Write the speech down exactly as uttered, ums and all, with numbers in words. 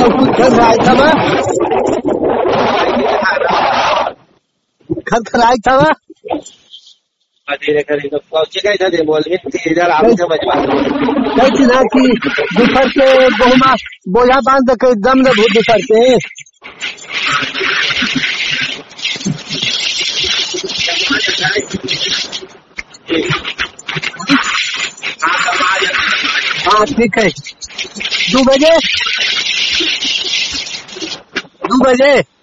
खर खराई था मैं खर खराई था मैं धीरे खरी तो पहुंचे गए थे बोल इधर आगे समझ कैसी ना कि दुपहर के बहुमा बोझा बांध के दम न भूत दुपहर के हाँ ठीक है दो बजे दो बजे